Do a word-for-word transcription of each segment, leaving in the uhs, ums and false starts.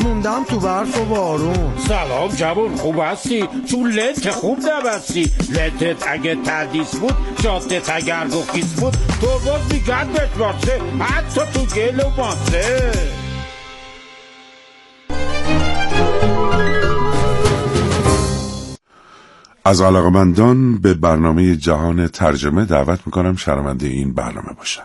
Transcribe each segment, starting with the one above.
موندم تو برف و بارون. سلام جوون، خوب هستی؟ چون لنت خوب نبستی. لنتت اگه تردیس بود، جادت اگر گخیز بود، تو باز میگرد بشمارسه حتی تو گل و ماسه. از علاقمندان به برنامه جهان ترجمه دعوت میکنم شنونده این برنامه باشن.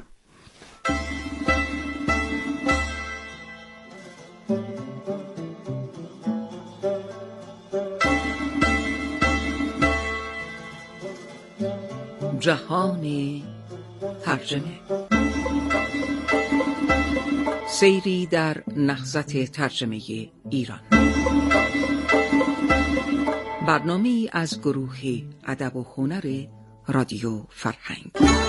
جهان ترجمه، سیری در نهضت ترجمه ایران. برنامه‌ای از گروه ادب و هنر رادیو فرهنگ.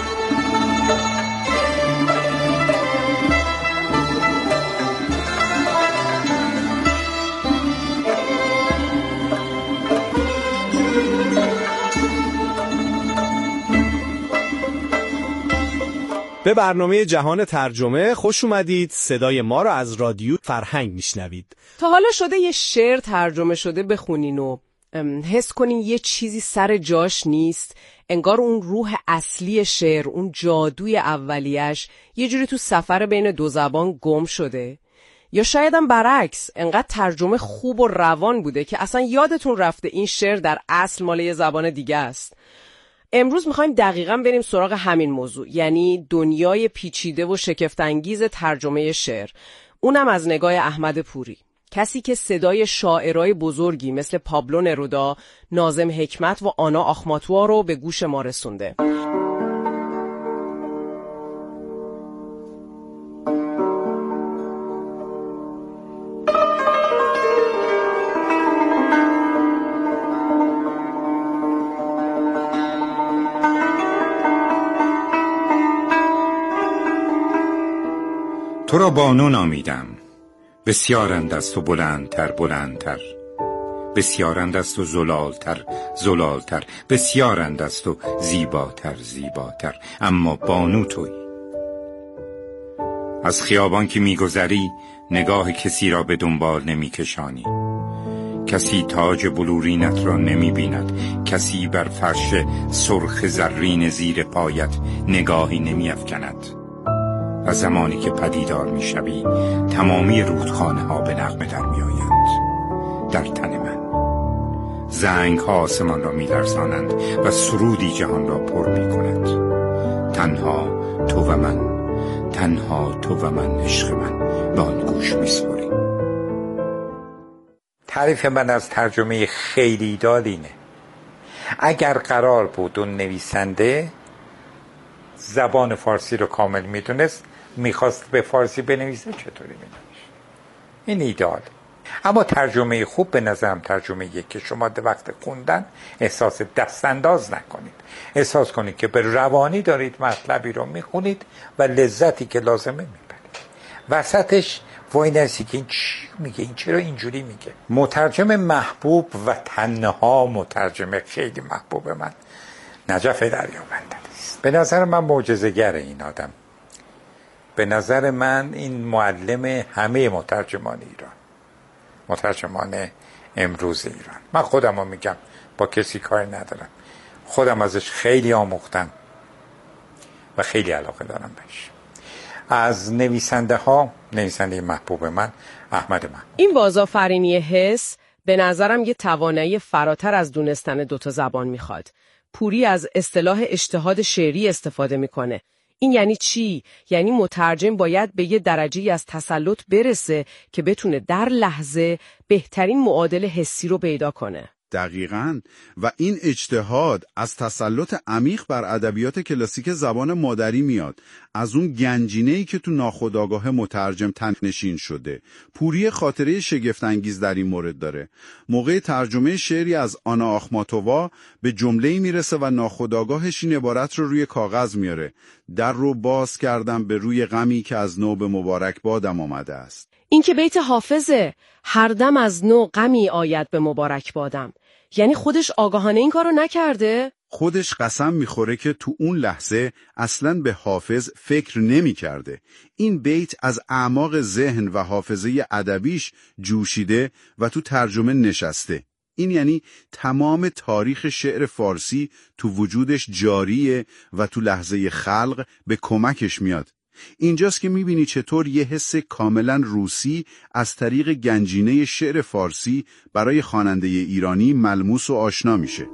به برنامه جهان ترجمه خوش اومدید. صدای ما رو از رادیو فرهنگ میشنوید. تا حالا شده یه شعر ترجمه شده بخونین و حس کنین یه چیزی سر جاش نیست، انگار اون روح اصلی شعر، اون جادوی اولیش یه جوری تو سفر بین دو زبان گم شده؟ یا شایدم برعکس، انقدر ترجمه خوب و روان بوده که اصلا یادتون رفته این شعر در اصل مال یه زبان دیگه است. امروز میخوایم دقیقاً بریم سراغ همین موضوع، یعنی دنیای پیچیده و شگفت‌انگیز ترجمه شعر، اونم از نگاه احمد پوری، کسی که صدای شاعرای بزرگی مثل پابلو نرودا، ناظم حکمت و آنا آخماتوا رو به گوش ما رسونده. تو را بانو نامیدم، بسیارند است و بلندتر بلندتر، بسیارند است و زلالتر زلالتر، بسیارند است و زیباتر زیباتر، اما بانو تویی. از خیابان که میگذری نگاه کسی را به دنبال نمیکشانی، کسی تاج بلورینت را نمی بیند، کسی بر فرش سرخ زرین زیر پایت نگاهی نمی افکند. و زمانی که پدیدار می شوی تمامی رودخانه ها به نغمه در می آیند در تن من. زنگ ها آسمان را می لرزانند و سرودی جهان را پر می کند. تنها تو و من، تنها تو و من، عشق من، به آن گوش می سپاریم. تعریف من از ترجمه خیلی دالینه. اگر قرار بود اون نویسنده زبان فارسی رو کامل میدونست، میخواست به فارسی بنویسه، چطوری مینویشه؟ این ایدال. اما ترجمه خوب به نظرم ترجمه یک که شما در وقت خوندن احساس دستانداز نکنید، احساس کنید که به روانی دارید مطلبی رو میخونید و لذتی که لازمه میبرید. وسطش وای نرسی که این چی میگه، این چرا اینجوری میگه. مترجم محبوب و تنها مترجم خیلی محبوب من نجف دریابندی است. به نظر من معجزه‌گر این آدم، به نظر من این معلم همه مترجمان ایران، مترجمان امروز ایران. من خودم رو میگم، با کسی کاری ندارم، خودم ازش خیلی آموختم و خیلی علاقه دارم بهش. از نویسنده ها، نویسنده محبوب من احمد من. این بازآفرینی حس به نظرم یه توانایی فراتر از دونستن دوتا زبان میخواد. پوری از اصطلاح اجتهاد شعری استفاده میکنه. این یعنی چی؟ یعنی مترجم باید به یه درجه‌ای از تسلط برسه که بتونه در لحظه بهترین معادل حسی رو پیدا کنه. دقیقاً. و این اجتهاد از تسلط عمیق بر ادبیات کلاسیک زبان مادری میاد، از اون گنجینه‌ای که تو ناخودآگاه مترجم تنشین شده. پوری خاطره شگفت‌انگیز در این مورد داره. موقع ترجمه شعری از آنا آخماتوا به جمله‌ای میرسه و ناخودآگاهش این عبارت رو روی کاغذ میاره: در رو باز کردم به روی غمی که از نو به مبارک بادم آمده است. این که بیت حافظه، هر دم از نو غمی آید به مبارک بادم. یعنی خودش آگاهانه این کارو نکرده؟ خودش قسم میخوره که تو اون لحظه اصلاً به حافظ فکر نمی کرده. این بیت از اعماق ذهن و حافظه ادبیش جوشیده و تو ترجمه نشسته. این یعنی تمام تاریخ شعر فارسی تو وجودش جاریه و تو لحظه خلق به کمکش میاد. اینجاست که میبینی چطور یه حس کاملا روسی از طریق گنجینه شعر فارسی برای خواننده ایرانی ملموس و آشنا میشه.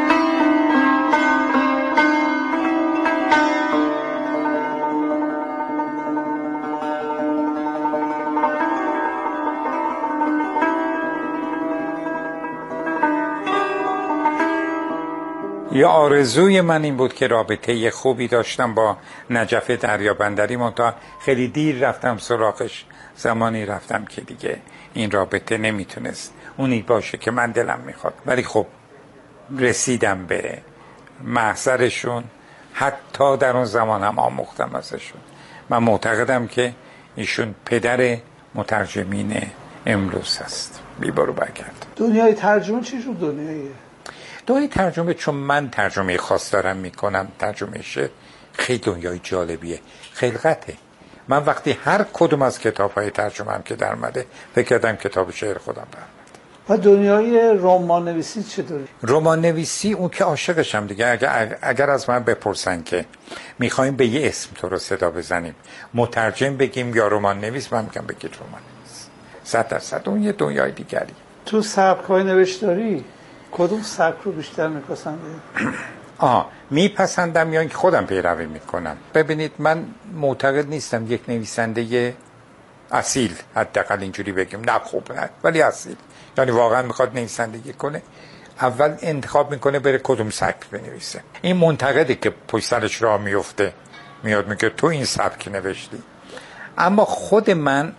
یه آرزوی من این بود که رابطه خوبی داشتم با نجف دریابندری، منتها خیلی دیر رفتم سراغش. زمانی رفتم که دیگه این رابطه نمیتونست اونی باشه که من دلم میخواد، ولی خب رسیدم به محضرشون. حتی در اون زمان هم آموختم ازشون. من معتقدم که ایشون پدر مترجمین امروز هست. بیبارو برگرد. دنیای ترجمه چی جور دنیاییه؟ دنیای ترجمه، چون من ترجمه خاص دارم میکنم، ترجمه شعر، خیلی دنیای جالبیه، خلقته. من وقتی هر کدوم از کتاب‌های ترجمه هم که در مده فکر کردم کتاب شعر خودم در و دنیای رمان نویسی چطوری؟ رمان نویسی اون که عاشقشم دیگه. اگر, اگر از من بپرسن که میخوایم به یه اسم تو رو صدا بزنیم، مترجم بگیم یا رمان نویس، من میگم بگید رمان نویس. صد درصد اون یه دنیای دیگری. تو سبک‌های نوشتاری کدوم سبک رو بیشتر میپسندی؟ آه میپسندم یا اینکه خودم پیروی میکنم. ببینید من معتقد نیستم یک نویسنده اصیل، حداقل اینجوری بگیم، نه خوب نه ولی اصیل، یعنی واقعا میخواد نویسندگی کنه، اول انتخاب میکنه بره کدوم سبک بنویسه. این منتقده که پشت سرش راه میفته، میاد میگه تو این سبک نوشتی. اما خود من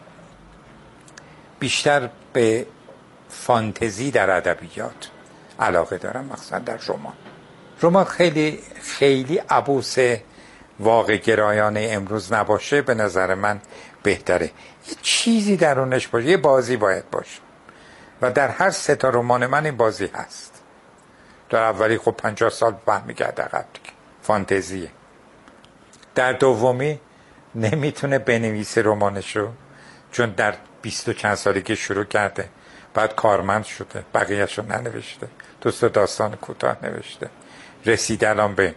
بیشتر به فانتزی در ادبیات علاقه دارم، مخصوصا در رمان. رمان خیلی خیلی عبوس واقع گرایانه امروز نباشه، به نظر من بهتره. یه چیزی درونش باشه، یه بازی باید باشه و در هر سه تا رمان من این بازی هست. در اولی خب پنجاه سال برمیگرده عقب دیگه، فانتزیه. در دومی نمیتونه بنویسه رمانشو، چون در بیست و چند سالگی شروع کرده، بعد کارمند شده، بقیه‌شو ننوشته، دوست داستان کوتاه نوشته، رسیده الان به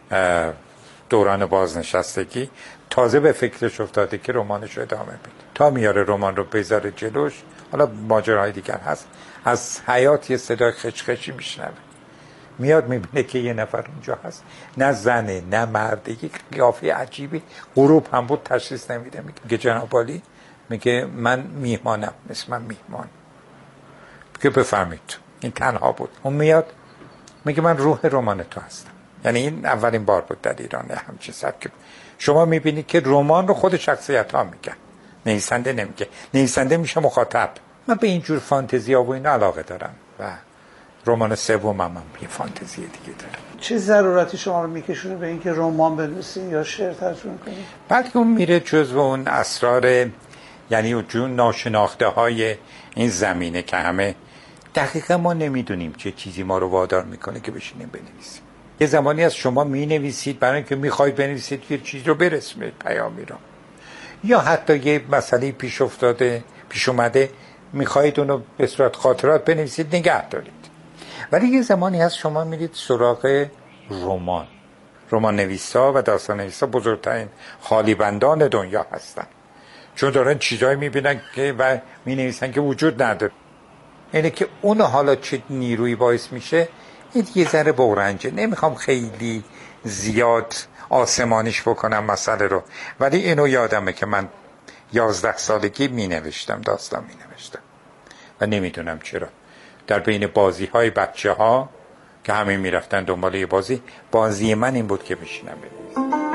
دوران بازنشستگی، تازه به فکرش افتاده که رمانش رو ادامه بده. تا میاره رمان رو بذاره جلوش، حالا ماجراهای دیگر هست، از حیات یه صدای خچخچی میشنوه، میاد میبینه که یه نفر اونجا هست، نه زنه نه مرده، یک قیافه عجیبی، غروب هم بود تشخیص نمیده. میگه جناب عالی، میگه من میهمانم، مثل من میهمان. که بفهمید این تنها بود. اون میاد میگه من روح رمان تو هستم. یعنی این اولین بار بود در ایران همچین سبک. شما میبینید که رمان رو خود شخصیت ها میگن، نویسنده نمیگه. نویسنده میشه مخاطب. من به اینجور فانتزی ها و این علاقه دارم و رمان سومم هم یه فانتزی دیگه دارم. چه ضرورتی شما رو میکشونه به اینکه رمان بنویسین یا شعر ترجمه کنین؟ بلکه اون میره جزو اون اسرار، یعنی جون ناشناخته های این زمینه که همه دقیقا ما نمیدونیم چه چیزی ما رو وادار میکنه که بشینیم بنویسیم. یه زمانی از شما مینویسید برای اینکه میخواید بنویسید یه چیز رو برسونید، پیامی رو، یا حتی یه مسئله پیش افتاده پیش اومده میخواید اونو به صورت خاطرات بنویسید، نگه دارید. ولی یه زمانی هست شما میرید سراغ رمان. رمان نویسا و داستان نویسا بزرگترین خالی بندان دنیا هستن، چون دارن چیزایی میبینن که و مینویسن که وجود نداره. اینه که اون حالا چه نیروی باعث میشه، این یه ذره بورنجه. نمیخوام خیلی زیاد آسمانیش بکنم مسئله رو، ولی اینو یادمه که من یازده سالگی مینوشتم، داستان مینوشتم و نمیدونم چرا در بین بازی های بچه ها که همه میرفتن دنبال یه بازی، بازی من این بود که بشینم بنویسم.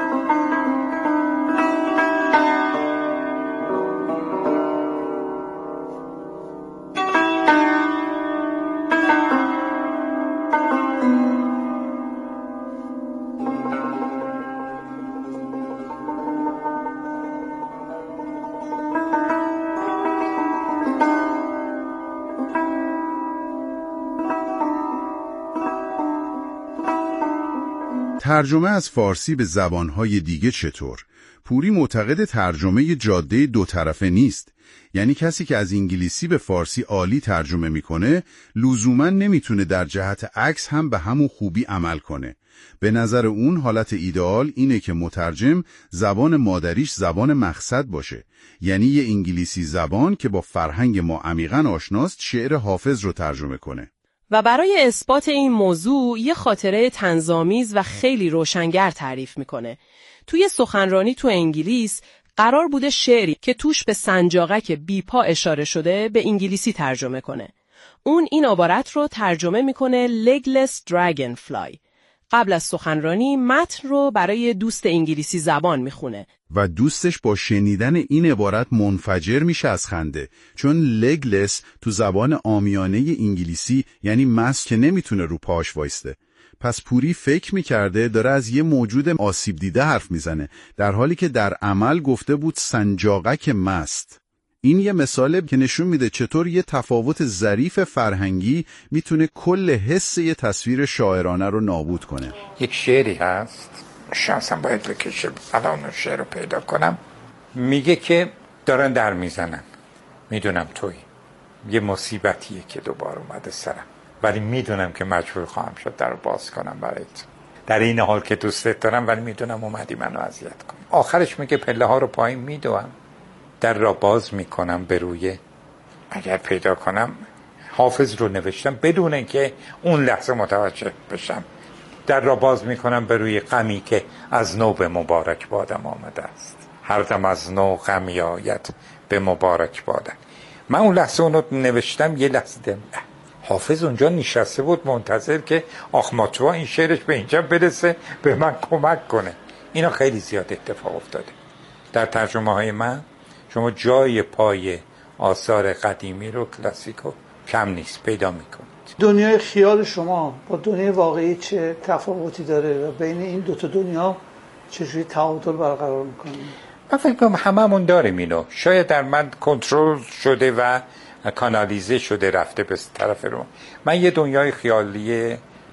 ترجمه از فارسی به زبانهای دیگه چطور؟ پوری معتقد ترجمه جاده دو طرفه نیست. یعنی کسی که از انگلیسی به فارسی عالی ترجمه میکنه لزوما نمیتونه در جهت عکس هم به همون خوبی عمل کنه. به نظر اون حالت ایدئال اینه که مترجم زبان مادریش زبان مقصد باشه. یعنی یه انگلیسی زبان که با فرهنگ ما عمیقاً آشناست شعر حافظ رو ترجمه کنه. و برای اثبات این موضوع یه خاطره طنزآمیز و خیلی روشنگر تعریف میکنه. توی سخنرانی تو انگلیس قرار بوده شعری که توش به سنجاقک بی پا اشاره شده به انگلیسی ترجمه کنه. اون این عبارت رو ترجمه میکنه legless dragonfly. قبل از سخنرانی متن رو برای دوست انگلیسی زبان میخونه و دوستش با شنیدن این عبارت منفجر میشه از خنده، چون legless تو زبان عامیانه انگلیسی یعنی مست که نمیتونه رو پاش وایسته. پس پوری فکر میکرده داره از یه موجود آسیب دیده حرف میزنه، در حالی که در عمل گفته بود سنجاقک مست. این یه مثاله که نشون میده چطور یه تفاوت ظریف فرهنگی میتونه کل حس یه تصویر شاعرانه رو نابود کنه. یک شعری هست، شانسم باید بکشه الان اون شعر رو پیدا کنم. میگه که دارن در میزنن، میدونم توی یه مصیبتیه که دوباره اومده سرم، ولی میدونم که مجبور خواهم شد در رو باز کنم برایت. در این حال که دوستت دارم ولی میدونم اومدی منو اذیت کنی. آخرش میگه پله ها رو پایین میدوام، در را باز میکنم به روی، اگر پیدا کنم حافظ رو نوشتم بدون اینکه اون لحظه متوجه بشم. در را باز میکنم به روی غمی که از نو به مبارک بادم آمده است. هر دم از نو غمی آید به مبارک بادم. من اون لحظه اون رو نوشتم، یه لحظه دم حافظ اونجا نشسته بود منتظر که آخماتوا این شعرش به اینجا برسه به من کمک کنه. اینا خیلی زیاد اتفاق افتاده در ترجمه های من. شما جای پای آثار قدیمی رو کلاسیکو کم نیست پیدا میکنید. دنیای خیال شما با دنیای واقعی چه تفاوتی داره و بین این دوتا دنیا چجوری تعادل برقرار میکنید؟ من فکر کنم هممون داریم اینو. شاید در من کنترل شده و کانالیزه شده رفته به طرف رو. من یه دنیای خیالی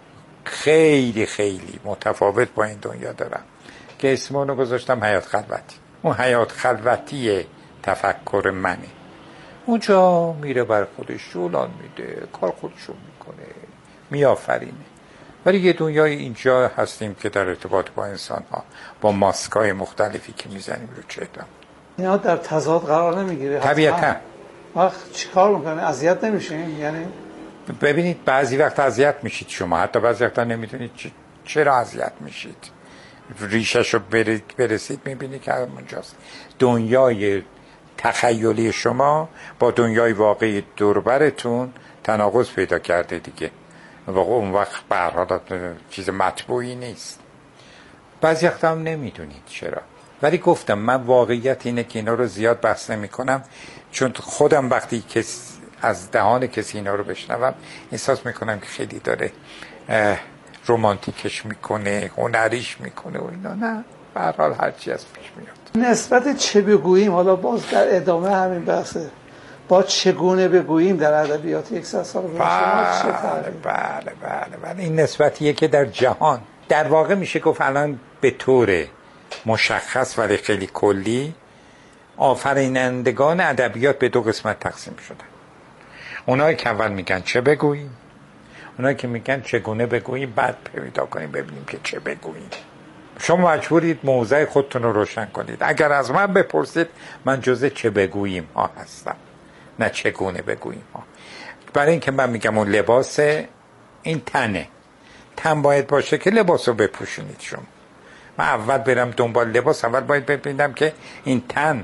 خیلی خیلی متفاوت با این دنیا دارم که اسمونو گذاشتم حیات خلوتی. اون حیات خلوتی تفکر منه. اونجا میره بر خودش جولان میده، کار خودشو میکنه، میآفرینه. ولی یه دنیای اینجا هستیم که در ارتباط با انسان ها با ماسکای مختلفی که میزنیم رو چهرم. اینا در تضاد قرار نمیگیره؟ طبیعتا. وقت چیکار میکنه؟ اذیت نمیشین؟ یعنی ببینید بعضی وقت اذیت میشید شما، حتی بعضی وقتا نمیدونید چرا اذیت میشید. ریشش رو برسید میبینید که همونجاست. دنیای تخیلی شما با دنیای واقعی دوربرتون تناقض پیدا کرده دیگه. واقعا اون وقت به هر حال چیز مطبوعی نیست. بعضی وقتا هم نمیدونید چرا. ولی گفتم من واقعیت اینه که اینا رو زیاد بحث نمی کنم، چون خودم وقتی که از دهان کسی اینا رو بشنوم احساس میکنم که خیلی داره رمانتیکش میکنه، هنریش میکنه و اینا. نه، به هر حال هرچی از پیش میاد. نسبت چه بگوییم، حالا باز در ادامه همین بحثه، با چگونه بگوییم در ادبیات یک سال بله بله بله بله این نسبتیه که در جهان در واقع میشه گفت الان به طور مشخص ولی خیلی کلی آفرینندگان ادبیات به دو قسمت تقسیم شدن. اونایی که اول میگن چه بگوییم، اونایی که میگن چگونه بگوییم، بعد پیدا کنیم ببینیم که چه بگوییم. شما مجبورید موضع خودتون رو روشن کنید. اگر از من بپرسید من جزء چه بگوییم ها هستم، نه چگونه بگوییم ها. برای اینکه من میگم اون لباس این تنه، تن باید باشه که لباس رو بپوشونید. شما من اول برم دنبال لباس، اول باید ببینم که این تن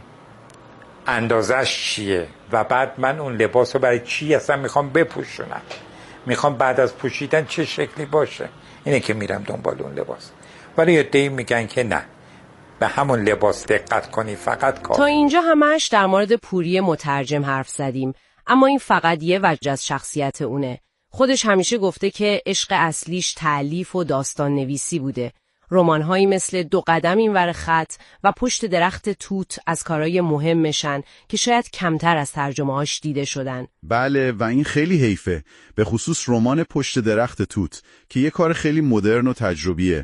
اندازش چیه و بعد من اون لباس رو برای چی اصلا میخوام بپوشونم، میخوام بعد از پوشیدن چه شکلی باشه. اینه که میرم دنبال اون لباس. ولی عده‌ای میگن که نه، به همون لباس دقت کنی فقط کار. تا اینجا همش در مورد پوری مترجم حرف زدیم، اما این فقط یه وجه از شخصیت اونه. خودش همیشه گفته که عشق اصلیش تألیف و داستان نویسی بوده. رمان‌هایی مثل دو قدم اینور خط و پشت درخت توت از کارهای مهمشن که شاید کمتر از ترجمه‌هاش دیده شدن. بله و این خیلی حیفه، به خصوص رمان پشت درخت توت که یه کار خیلی مدرن و تجربیه.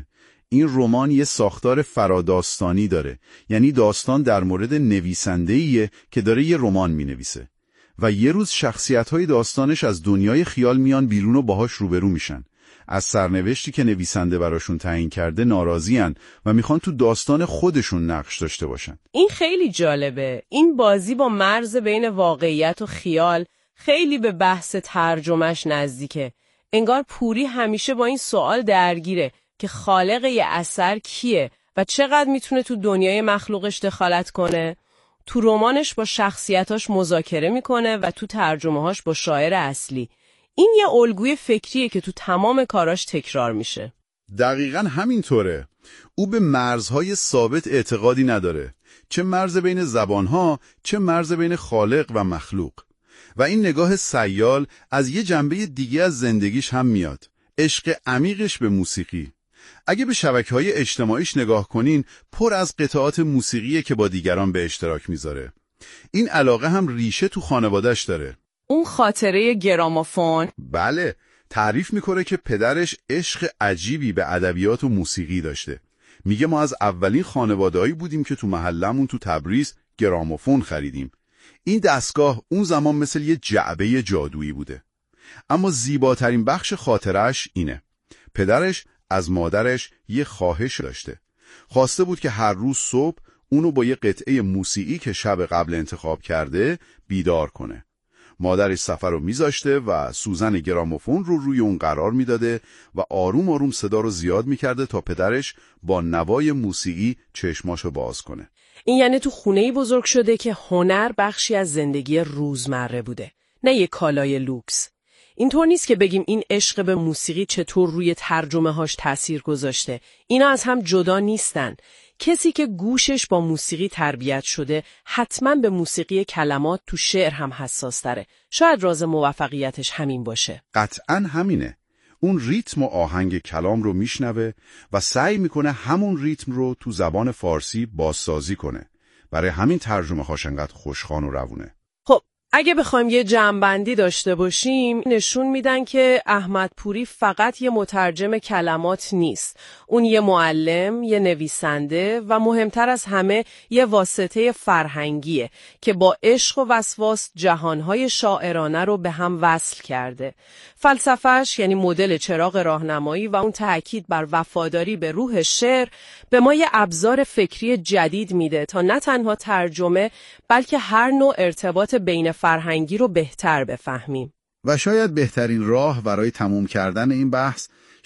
این رمان یه ساختار فراداستانی داره، یعنی داستان در مورد نویسنده‌ایه که داره یه رمان مینویسه و یه روز شخصیت‌های داستانش از دنیای خیال میان بیرون و باهاش روبرو میشن. از سرنوشتی که نویسنده براشون تعیین کرده ناراضی‌ان و میخوان تو داستان خودشون نقش داشته باشن. این خیلی جالبه. این بازی با مرز بین واقعیت و خیال خیلی به بحث ترجمهش نزدیکه. انگار پوری همیشه با این سوال درگیره که خالق یه اثر کیه و چقدر میتونه تو دنیای مخلوقش دخالت کنه. تو رمانش با شخصیتاش مذاکره میکنه و تو ترجمه‌هاش با شاعر اصلی. این یه الگوی فکریه که تو تمام کاراش تکرار میشه. دقیقاً همینطوره. او به مرزهای ثابت اعتقادی نداره، چه مرز بین زبانها، چه مرز بین خالق و مخلوق. و این نگاه سیال از یه جنبه دیگه از زندگیش هم میاد، عشق عمیقش به موسیقی. اگه به شبکه‌های اجتماعیش نگاه کنین، پر از قطعات موسیقیه که با دیگران به اشتراک میذاره. این علاقه هم ریشه تو خانواده‌اش داره. اون خاطره گرامافون؟ بله، تعریف میکنه که پدرش عشق عجیبی به ادبیات و موسیقی داشته. میگه ما از اولین خانواده‌ای بودیم که تو محلمون تو تبریز گرامافون خریدیم. این دستگاه اون زمان مثل یه جعبه جادویی بوده. اما زیباترین بخش خاطرش اینه. پدرش از مادرش یه خواهش داشته. خواسته بود که هر روز صبح اونو با یه قطعه موسیقی که شب قبل انتخاب کرده بیدار کنه. مادرش سفر رو میذاشته و سوزن گرامافون رو روی اون قرار میداده و آروم آروم صدا رو زیاد میکرده تا پدرش با نوای موسیقی چشماشو باز کنه. این یعنی تو خونه‌ای بزرگ شده که هنر بخشی از زندگی روزمره بوده، نه یه کالای لوکس. اینطور نیست که بگیم این عشق به موسیقی چطور روی ترجمه هاش تأثیر گذاشته. اینا از هم جدا نیستن. کسی که گوشش با موسیقی تربیت شده حتما به موسیقی کلمات تو شعر هم حساس تره. شاید راز موفقیتش همین باشه. قطعاً همینه. اون ریتم و آهنگ کلام رو میشنوه و سعی میکنه همون ریتم رو تو زبان فارسی بازسازی کنه. برای همین ترجمه هاش انقدر خوشخوان و روونه. خب اگه بخوایم یه جمع‌بندی داشته باشیم، نشون میدن که احمد پوری فقط یه مترجم کلمات نیست. اون یه معلم، یه نویسنده و مهمتر از همه یه واسطه فرهنگیه که با عشق و وسواس جهانهای شاعرانه رو به هم وصل کرده. فلسفه‌اش یعنی مدل چراغ راهنمایی و اون تأکید بر وفاداری به روح شعر به ما یه ابزار فکری جدید میده تا نه تنها ترجمه بلکه هر نوع ارتباط بین فرهنگی رو بهتر بفهمیم. و شاید بهترین راه برای تموم کردن این بحث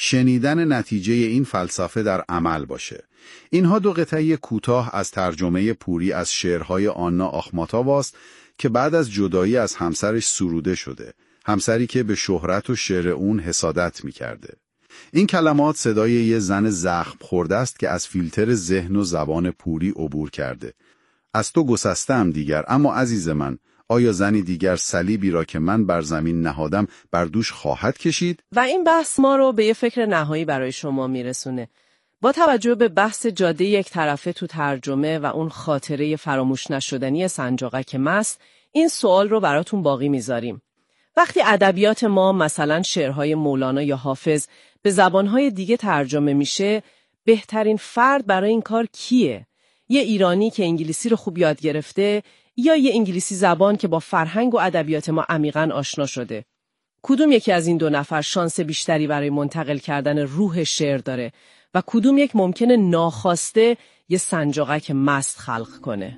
شنیدن نتیجه این فلسفه در عمل باشه. اینها دو قطعه کوتاه از ترجمه پوری از شعرهای آنا آخماتاواست که بعد از جدایی از همسرش سروده شده. همسری که به شهرت و شعر اون حسادت می‌کرده. این کلمات صدای یه زن زخم خورده است که از فیلتر ذهن و زبان پوری عبور کرده. از تو گسستم دیگر، اما عزیز من، آیا زنی دیگر صلیبی را که من بر زمین نهادم بر دوش خواهد کشید؟ و این بحث ما رو به یه فکر نهایی برای شما میرسونه. با توجه به بحث جاده یک طرفه تو ترجمه و اون خاطره فراموش نشدنی سنجاقک مست، این سوال رو براتون باقی میذاریم. وقتی ادبیات ما مثلا شعرهای مولانا یا حافظ به زبانهای دیگه ترجمه میشه، بهترین فرد برای این کار کیه؟ یه ایرانی که انگلیسی رو خوب یاد گرفته یا یه انگلیسی زبان که با فرهنگ و ادبیات ما عمیقاً آشنا شده؟ کدوم یکی از این دو نفر شانس بیشتری برای منتقل کردن روح شعر داره و کدوم یک ممکنه ناخواسته یه سنجاقک مست خلق کنه؟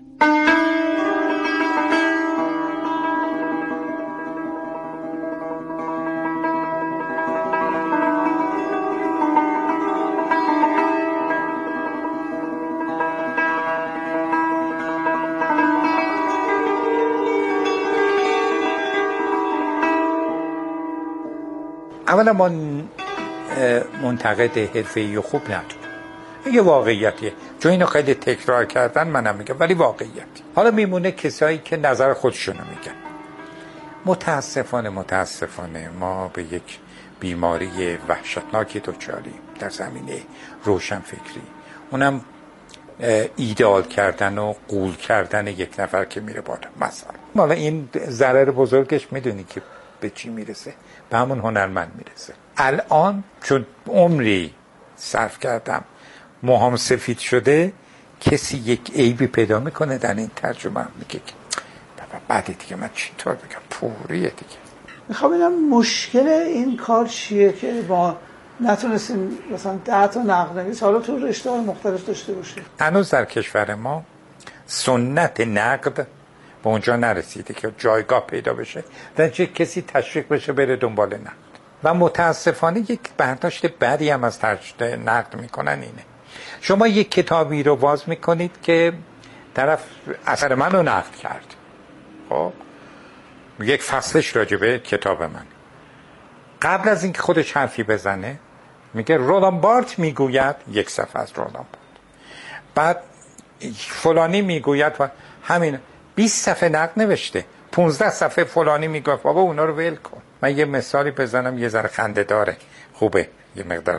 اولا ما منتقد حرفه‌ای خوب نداریم. یه واقعیتیه. چون اینو خیلی تکرار کردن منم میگم، ولی واقعیت. حالا میمونه کسایی که نظر خودشونو میگن. متاسفانه متاسفانه ما به یک بیماری وحشتناکی دچاریم در زمینه روشنفکری. اونم ایدئال کردن و غول کردن یک نفر که میره بالا. مثلا حالا این ضرر بزرگش میدونی که به چی میرسه؟ به همون هنرمند میرسه. الان چون عمری صرف کردم موهام سفید شده، کسی یک عیبی پیدا میکنه در این ترجمه، میگه که بابا بعد دیگه من چطور بگم، پوریه دیگه. میخوام ببینم مشکل این کار چیه که با نتونستیم مثلا ده تا نقد نویس حالا تو رشته‌های مختلف داشته باشه. هنوز در کشور ما سنت نقد به اونجا نرسیده که جایگاه پیدا بشه، در چه کسی تشویق بشه بره دنبال نقد. و متاسفانه یک برداشت بدی هم از نقد میکنن اینه، شما یک کتابی رو باز میکنید که طرف اثر من رو نقد کرد، خب یک فصلش راجبه کتاب من، قبل از اینکه خودش حرفی بزنه میگه رولان بارت میگوید، یک صفحه از رولان بارت، بعد فلانی میگوید و همین بیست صفحه نقد نوشته، پانزده صفحه فلانی میگه بابا اونا رو ول کن. من یه مثالی بزنم یه ذره خنده داره، خوبه یه مقدار.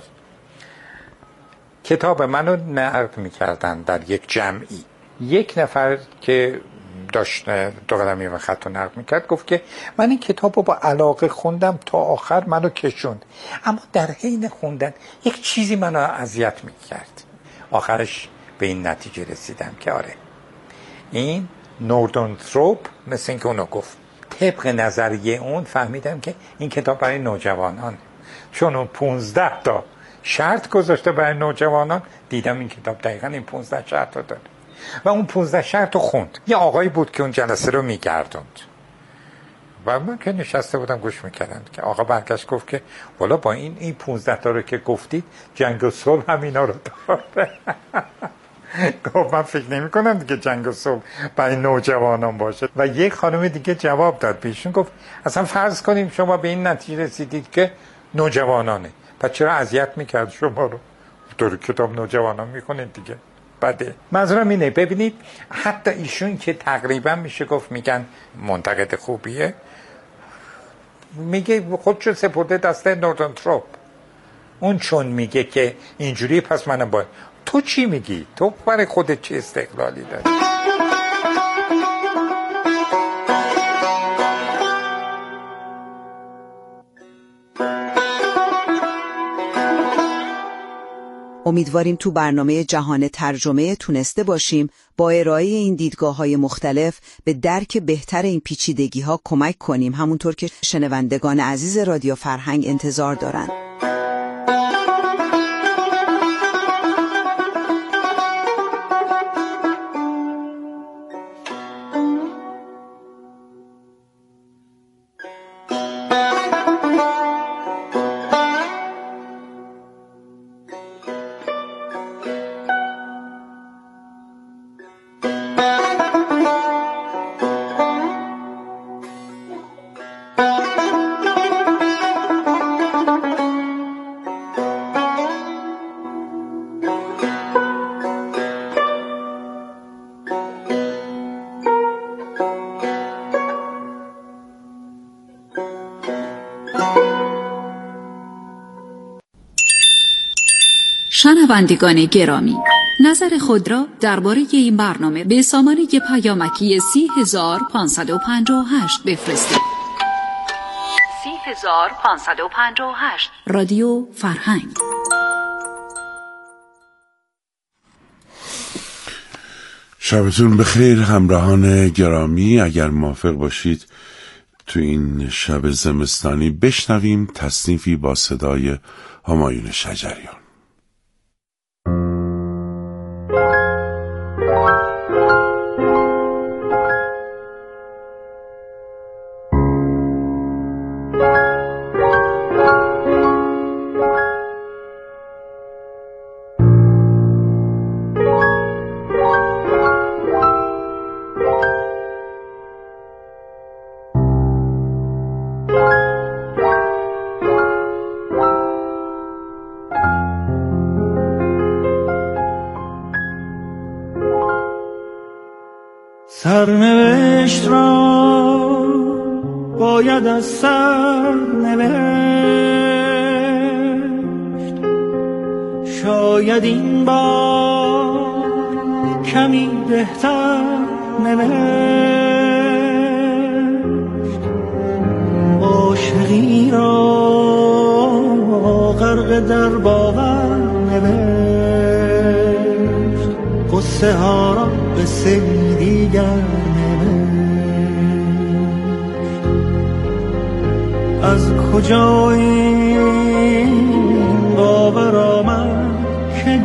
کتاب منو نقد میکردن در یک جمعی، یک نفر که داشت دو قلمی و خط رو نقد میکرد گفت که من این کتاب رو با علاقه خوندم تا آخر، منو کشوند، اما در حین خوندن یک چیزی منو اذیت میکرد. آخرش به این نتیجه رسیدم که آره این نوردنتروپ مثل این که اونو گفت، طبق نظریه اون فهمیدم که این کتاب برای نوجوانان، چون اون پونزده تا شرط گذاشته برای نوجوانان، دیدم این کتاب دقیقا این پونزده شرط رو داره و اون پونزده شرط رو خوند. یه آقایی بود که اون جلسه رو میگردوند و من که نشسته بودم گوش میکردم که آقا برگشت گفت که والا با این این پونزده تا رو که گفتید جنگ و صلح هم اینا رو داره. گفت من فکر نمی کنم دیگه جنگ و صلح برای نوجوانان باشه. و یک خانم دیگه جواب داد بیشون، گفت اصلا فرض کنیم شما به این نتیجه رسیدید که نوجوانانه، پس چرا اذیت میکرد شما رو؟ دور کتاب نوجوانان میخونید دیگه، بده. منظورم اینه ببینید حتی ایشون که تقریبا میشه گفت میگن منتقد خوبیه، میگه خودشو سپرده دست نوردنتروپ. اون چون میگه که اینجوری پس منم باید. تو چی میگی؟ تو برای خودت چه استقلالی داری؟ امیدواریم تو برنامه جهان ترجمه تونسته باشیم با ارائه این دیدگاه‌های مختلف به درک بهتر این پیچیدگی‌ها کمک کنیم، همونطور که شنوندگان عزیز رادیو فرهنگ انتظار دارند. شنوندگان گرامی، نظر خود را درباره این برنامه به سامانه پیامکی سی هزار پانصد و پنجاه و هشت بفرستید. سی هزار پانصد و پنجاه و هشت رادیو فرهنگ. شبتون بخیر همراهان گرامی. اگر موافق باشید تو این شب زمستانی بشنویم تصنیفی با صدای همایون شجریان. سرنوشت را باید از سر نوشت، شاید این بار کمی بهتر نوشت، عاشقی را غرق در باور نوشت. قصه ها را قصه دیگر از کجا این باور آمد که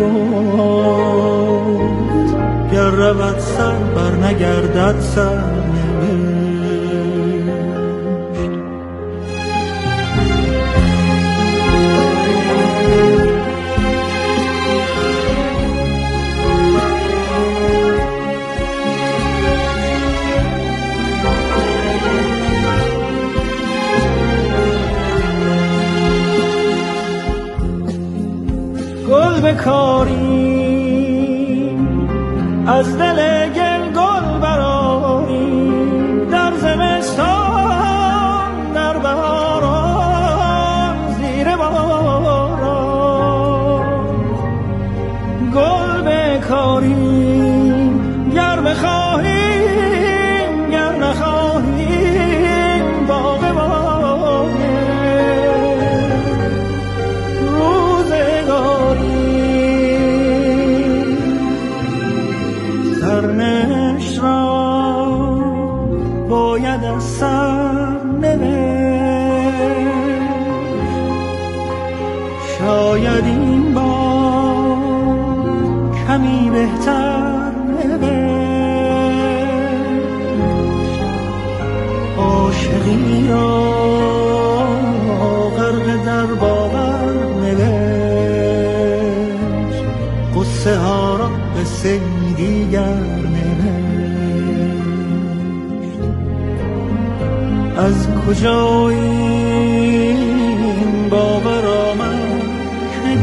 گفت گر رود سر بر نگردد سر بکاری از دل گل گل براری در زمستان در بهاران زیر باران گل بکاری گر بخواهیم گر نخواهیم باغ باغه روزگاری سرنوشت را باید از سر نوشت شاید این بار کمی بهتر نوشت عاشقی را غرق در باور نوشت قصه ها را قصه دیگر نوشت از کجا این باور آمد که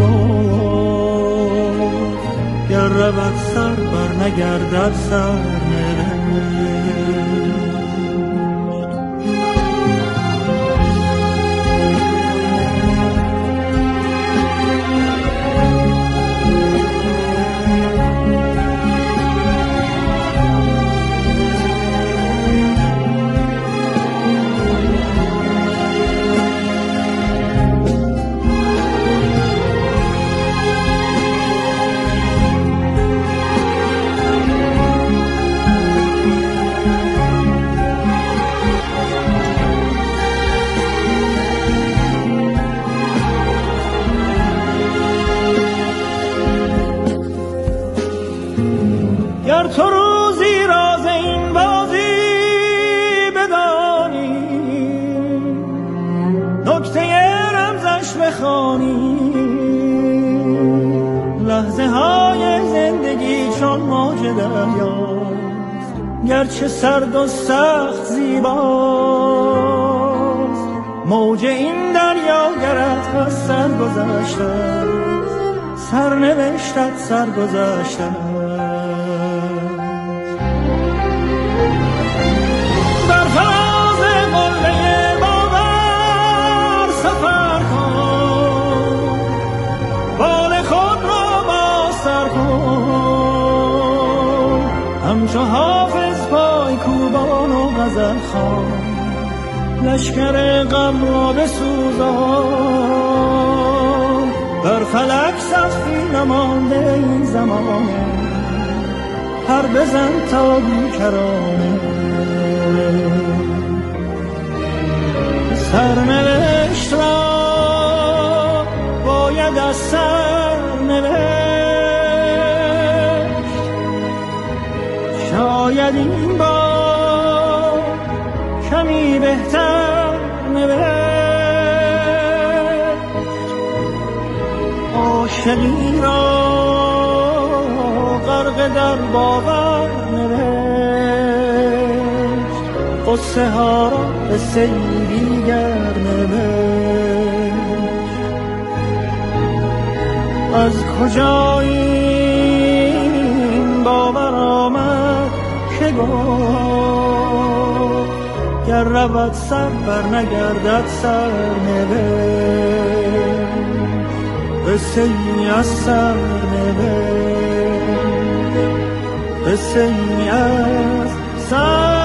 گفت گر رود سر بر نگردد سر نوشت گر تو روزی راز این بازی بدانی نکته رمزش بخوانی لحظه های زندگی چون موج دریاست گرچه سرد و سخت زیباست موج این دریا گرت از سر گذشته سرنوشتت سر گذشته بر فراز قله باور سفر کن بال خود را باستر کن همچو حافظ پای کوبان و غزل خوان لشکر غم را بسوزان بر فلک سختی نمانده این زمانه پر بزن تا بیکرانه سرنوشت را باید از سر نوشت شاید این بار کمی بهتر نوشت عاشقی را غرق در باور نوشت قصه ها را قصه دیگر نوشت از کجا این باور آمد که گفت گر رود سر بر نگردد سر نوشت قصه ای از سر نوشت قصه ای از سر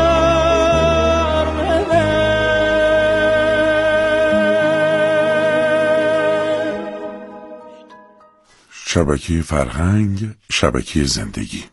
شبکه فرهنگ، شبکه زندگی.